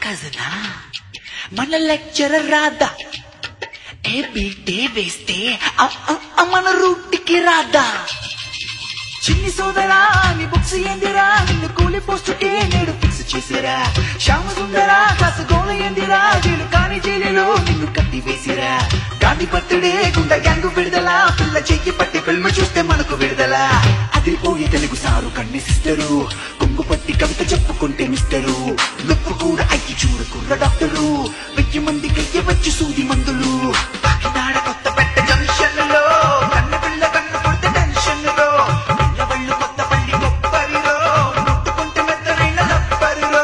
కజనా మన లెక్చరర్ రాదా ఏ బీటే వేస్తే మన రూట్కి రాదా చిన్ని సోదరా నీ బుక్స్ ఏందిరా నిన్ను కూలి పోస్టుకే నేడు ఫిక్స్ చేసిరా శ్యామ సుందరా కాసు గోల ఏందిరా వీళ్ళు కాని జైలులో నిన్ను కట్టి వేసిరా గాంధీ బర్త్డే గుండా గ్యాంగ్ విడుదల పిల్ల చెయ్యి పట్టి ఫిల్మ్ చూస్తే మనకు విడుదల అదిరిపోయే తెలుగు సారు కన్ని సిస్టరు కొంగు పట్టి కవిత చెప్పుకుంటే మిస్టరు లుప్పు కూడా అయ్యి చూడకుర్ర డాక్టరు 1000 మందికి అయ్యి వచ్చి సూది మందులు కాకినాడ కొత్త పెట్ట జంక్షన్ లో కన్న పిల్ల కన్ను కొడితే టెన్షన్ లో పిల్లవళ్ళు కొత్త పల్లి కొప్పరిలో ముట్టుకుంటే మెత్తనైన లప్పరిలో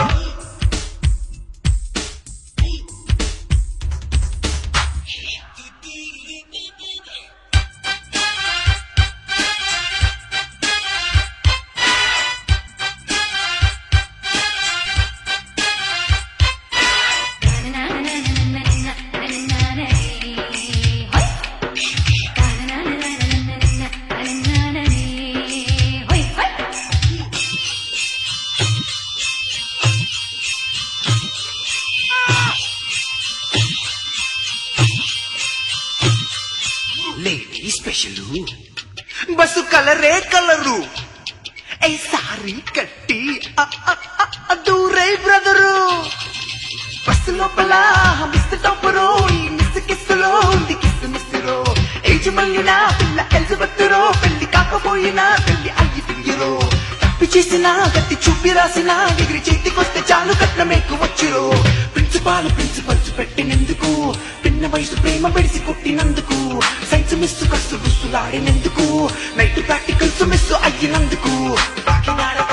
లేడీ స్పెషల్ బస్సు కలరే కలరు ఏ సారీ కట్టి దూరై బ్రదరు బస్సు లోపల మిస్ టాపరు ఈ మిస్ కిస్సులో ఉంది కిస్సు మిస్సులో ఏజ్ మళ్ళిన పిల్ల ఎలిజబెత్తురో పెళ్లి కాకపోయినా పెళ్లి అయ్యి తిరిగిరో తప్పి చేసిన గట్టి చూపి రాసిన డిగ్రీ చేతికొస్తే చాలు కట్నం ఎక్కువచ్చురో ప్రిన్సిపల్స్ పెట్టినందుకు పిన్న వయసు ప్రేమ పెడిసి కొట్టినందుకు సైన్స్ మిస్ కసు గుస్సులాడినందుకు నైట్ ప్రాక్టికల్స్ మిస్ అయ్యినందుకు కాకినాడ